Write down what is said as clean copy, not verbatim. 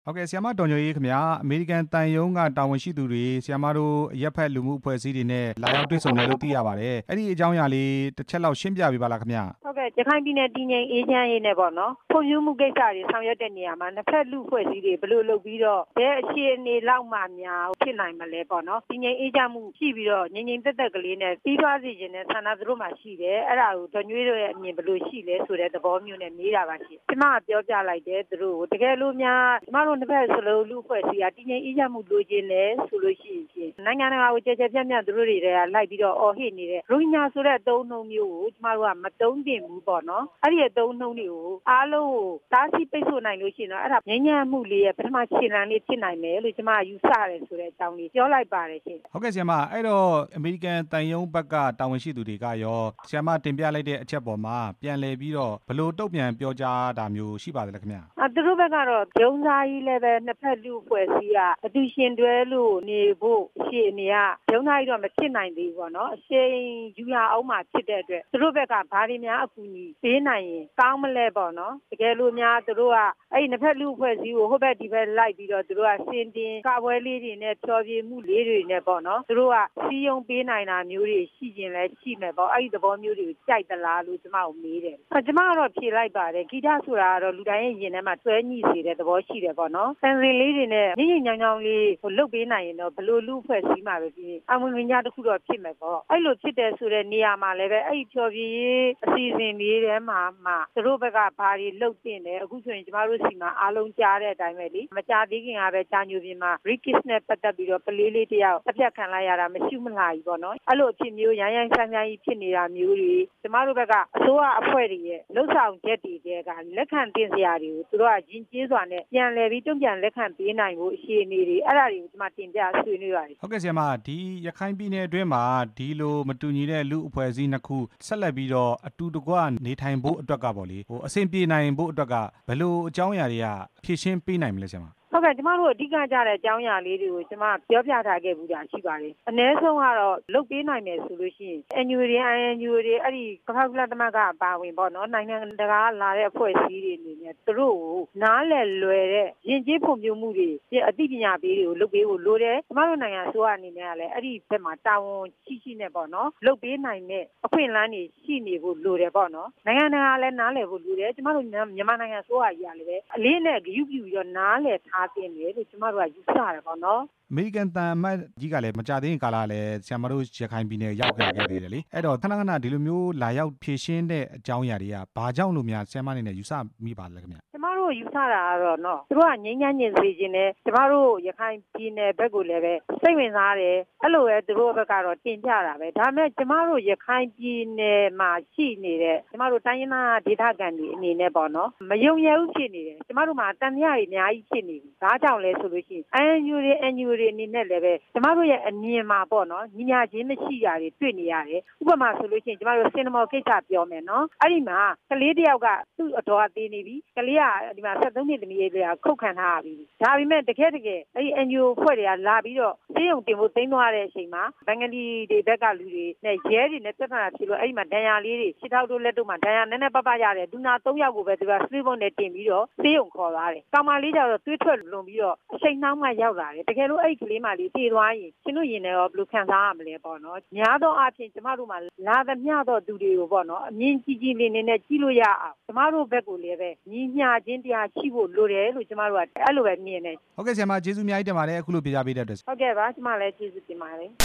ဟုတ်ကဲ့ဆရာမဒေါ်ညိုအေးခင်ဗျာအမေရိကန်တန်ယုံကတာဝန်ရှိသူတွေဆရာမတို့ရပ်ဖက်လူမှုအဖွဲ့အစည်းတွေနဲ့လာရောက်တွေ့ဆုံတယ်လို့သိရပါတယ်အဲ့ဒီအကြောင်းအရာလေးတစ်ချက်လောက်ရှင်းပြပေးပါလားခင်ဗျာဟုတ်ကဲ့ရခိုင်ပြည်နယ်တည်ငြိမ်အေးချမ်းရေးနဲ့ပေါ့နော်ဖွံ့ဖြိုးမှုကိစ္စတွေဆောင်ရွက်တဲ့နေရာမှာနှစ်ဖက်လူအဖွဲ့အစည်းတွေဘယ်လိုလုပ်ပြီးတော့ဘယ်အခြေအနေလောက်မှများဖြစ်နိုင်မလဲပေါ့နော်တည်ငြိမ်အေးချမ်းမှုရှိပြီးတော့ငြိမ်ငြိမ်သက်သက်ကလေးနဲ့ပြီးသွားစေခြင်းနဲ့ဆန္ဒသူတို့မှရှိတယ်အဲ့ဒါကိုဒေါ်ညွှေးတို့ရဲ့အမြင်ဘယ်လိုရှိလဲဆိုတဲ့သဘောမျိုးနဲ့မေးတာပါရှင်ကျမကပြောပြလိုက်တယ်သူတို့တကယ်လို့များကျမတို့နှစ်ဖက်စလုံးလူအဖွဲ့အစည်းကတည်ငြိမ်အေးချမ်းမှုလိုချင်တယ်ဆိုလို့ရှိရင်နိုင်ငံတကာကိုကြဲကြဲပြန့်ပြန့်သူတို့တွေကလိုက်ပြီးတော့အော်ဟစ်နေတဲ့ရိုဟင်ဂျာဆိုတဲ့အသုံးအနှုန်းမျိုးကိုကျမတို့ကမသုံးသင့်ဘူးပေါ့နော်အဲ့ဒီအသုံးအနှုန်းတွေကိုအားလုံးကိုတားဆီးပိတ်ဆို့နိုင်လို့ရှိရင်တော့အဲ့ဒါငြိမ်းချမ်းမှုလေးရဲ့ပထမခြေလှမ်းလေးဖြစ်နိုင်မယ်လို့ကျမကယူဆတယ်ဆိုတဲ့အကြောင်းလေးပြောလိုက်ပါတယ်ရှင်ဟုတ်ကဲ့ဆရာမအဲ့တော့အမေရိကန်တန်ယုံဘက်ကတာဝန်ရှိသူတွေကရောဆရာမတင်ပြလိုက်တဲ့အချက်ပေါ်မှာပြန်လည်ပြီးတော့ဘယ်လိုတုံ့ပြန်ပြောကြားတာမျိုးရှိပါသလဲခင်ဗျာသူတို့ဘက်ကတော့ဂျုံစားကြီးလည်းပဲနှစ်ဖက်လူအဖွဲ့အစည်းကအတူရှင်တွဲလို့နေဖို့ရှေ့အနေကဂျုံစားကြီးတော့မဖြစ်နိုင်သေးဘူးပေါ့နော်အချိန်ယူရအောင်မှဖြစ်တဲ့အတွက်သူတို့ဘက်ကဘာတွေများအကူအညီပေးနိုင်ရင်ကောင်းမလဲပေါ့နော်တကယ်လို့များသူတို့ကအဲ့ဒီနှစ်ဖက်လူအဖွဲ့အစည်းကိုဟိုဘက်ဒီဘက်လိုက်ပြီးတော့သူတို့ကစင်တင်ကာပွဲလေးတွေနဲ့ဖြောပြမှုလေးတွေနဲ့ပေါ့နော်သူတို့ကစီးယုံပေးနိုင်တာမျိုးတွေရှိခြင်းလဲရှိမယ်ပေါ့အဲ့ဒီသဘောမျိုးတွေကိုကြိုက်သလားလို့ကျမကိုမေးတယ်ကျမကတော့ဖြေလိုက်ပါတယ်ဂီတဆိုတာကတော့လူတိုင်းရဲ့ရင်ထဲမှာတွဲညှိစေတဲ့သဘောရှိတယ်ပေါ့နော်ဆန်စင်လေးတွေနဲ့ညင်ညင်ညောင်ညောင်လေးကိုလုတ်ပေးနိုင်ရင်တော့ဘလို့လူအဖွဲ့အစည်းမှာပဲဖြစ်အမွေငါးတစ်ခုတော့ဖြစ်မယ်ပေါ့အဲ့လိုဖြစ်တယ်ဆိုတဲ့နေရာမှာလည်းပဲအဲ့ဒီဖြောပြအစီအစဉ်လေးထဲမှာသူတို့ဘက်ကဘာတွေလုတ်တင်တယ်အခုဆိုရင်ကျမတို့စီမှာအားလုံးကြားတဲ့အတိုင်းပဲလေမကြားသေးခင်ကပဲကြာညိုပြင်မှာ Rickis နဲ့ပတ်သက်ပြီးတော့ကလေးလေးတယောက်အပြတ်ခံလိုက်ရတာမရှိမလားကြီးပေါ့နော်အဲ့လိုအဖြစ်မျိုးရိုင်းရိုင်းဆန်းဆန်းကြီးဖြစ်နေတာမျိုးတွေကျမတို့ဘက်ကအစိုးရအဖွဲ့တွေရဲ့လှုပ်ဆောင်ချက်တွေကလက်ခံတင်စရာတွေကိုသူတို့ကယဉ်ကျေးစွာနဲ့ပြန်လည်ပြီးတုံ့ပြန်လက်ခံပေးနိုင်ဖို့အခြေအနေတွေအဲ့ဒါတွေကိုကျမတင်ပြဆွေးနွေးပါတယ်ဟုတ်ကဲ့ဆရာမဒီရခိုင်ပြည်နယ်အတွင်းမှာဒီလိုမတူညီတဲ့လူအဖွဲ့အစည်းနှစ်ခုဆက်လက်ပြီးတော့အတူတကွနေထိုင်ဖို့အတွက်ကပေါ့လေအဆင်ပြေနိုင်ဖို့အတွက်ကဘယ်လိုအကြောင်းအရာတွေကဖြည့်ရှင်းပေးနိုင်မလဲဆရာမဟုတ်ကဲ့ကျမတို့အဓိကကြတဲ့အကြောင်းအရာလေးတွေကိုကျမပြောပြထားခဲ့ဘူးတာရှိပါတယ်အ ਨੇ ဆုံးကတော့လုပ်ပေးနိုင်မယ်ဆိုလို့ရှိရင် NUA တွေ INUA တွေအဲ့ဒီကမ္ဘာ့ကုလသမဂ္ဂအပါဝင်ပေါ့နော်နိုင်ငံတကာလာတဲ့အဖွဲ့အစည်းတွေအနေနဲ့သူတို့ကိုနားလည်လွယ်တဲ့ယဉ်ကျေးဖွံ့ဖြိုးမှုတွေအသိပညာပေးတွေကိုလုပ်ပေးဖို့လိုတယ်ကျမတို့နိုင်ငံအစိုးရအနေနဲ့ကလည်းအဲ့ဒီဘက်မှာတာဝန်ရှိနဲ့ပေါ့နော်လုပ်ပေးနိုင်တဲ့အခွင့်အလမ်းတွေရှိနေဖို့လိုတယ်ပေါ့နော်နိုင်ငံတကာလည်းနားလည်ဖို့လိုတယ်ကျမတို့မြန်မာနိုင်ငံအစိုးရကြီးကလည်းပဲအလေးနဲ့ဂရုပြုပြီးတော့နားလည်ထားတင်တယ်လို့ကျမတို့ကယူဆရတယ်ပေါ့နော်အမေရိကန်တန်အမတ်ကြီးကလည်းမကြသေးခင်ကာလလည်းဆရာမတို့ရခိုင်ပြည်နယ်ရောက်ခဲ့သေးတယ်လေအဲ့တော့ခဏခဏဒီလိုမျိုးလာရောက်ဖြည့်ရှင်းတဲ့အကြောင်းအရာတွေကဘာကြောင့်လို့များဆရာမအနေနဲ့ယူဆမိပါလဲခင်ဗျကျမတို့ယူဆတာကတော့နော်သူတို့ကငြိမ်းချမ်းခြင်းစေခြင်းနဲ့ကျမတို့ရခိုင်ပြည်နယ်ဘက်ကိုလည်းပဲစိတ်ဝင်စားတယ်အဲ့လိုပဲသူတို့ဘက်ကတော့တင်ပြတာပဲဒါပေမဲ့ကျမတို့ရခိုင်ပြည်နယ်မှာရှိနေတဲ့ကျမတို့တိုင်းရင်းသားဒေသခံတွေအနေနဲ့ပေါ့နော်မယုံရဲဘူးဖြစ်နေတယ်ကျမတို့မှာတန်မြတွေအများကြီးဖြစ်နေပြီဒါကြောင့်လဲဆိုလို့ရှိရင် INU တွေ NU တွေအနေနဲ့လည်းပဲကျမတို့ရဲ့အမြင်မှာပေါ့နော်ညီညာချင်းမရှိတာတွေတွေ့နေရတယ်ဥပမာဆိုလို့ရှိရင်ကျမတို့စင်နမော်ကိစ္စပြောမယ်နော်အဲ့ဒီမှာကလေးတယောက်ကသူ့အတော်ကသေးနေပြီကလေးကဒီမှာ73နှစ်သမီးလေးကခုတ်ခံထားရပြီဒါပေမဲ့တကယ်အဲ့ဒီ NU ဖွဲ့တွေကလာပြီးတော့စေယုံတင်ဖို့သိမ်းသွားတဲ့အချိန်မှာဘင်္ဂလီတွေဘက်ကလူတွေနဲ့ရဲတွေနဲ့ပြဿနာဖြစ်လို့အဲ့ဒီမှာဒဏ်ရာလေးတွေခြေထောက်တို့လက်တို့မှာဒဏ်ရာနည်းနည်းပပရတယ်ဒူနာ3ယောက်ကိုပဲသူကစလေးပုံနဲ့တင်ပြီးတော့စေယုံခေါ်သွားတယ်ကောင်မလေးကျတော့သွေးထွက်လွန်ပြီးတော့အချိန်နှောင်းမှရောက်လာတယ်တကယ်လို့အဲ့ဒီကလေးမလေးပြေးသွားရင်ရှင်တို့ရင်ထဲရောဘယ်လိုခံစားရမလဲပေါ့နော်များသောအားဖြင့်ကျမတို့မှာလာသမျှသောသူတွေကိုပေါ့နော်အမြင်ကြီးကြီးလေးနဲ့ကြည့်လို့ရအောင်ကျမတို့ဘက်ကိုလည်းပဲညီညာချင်းတရားရှိဖို့လိုတယ်လို့ကျမတို့ကအဲ့လိုပဲမြင်တယ်ဟုတ်ကဲ့ဆရာမကျေးဇူးအများကြီးတင်ပါတယ်အခုလိုပြပြပေးတဲ့အတွက်ဟုတ်ကဲ့ပါကျမလည်းကျေးဇူးတင်ပါတယ်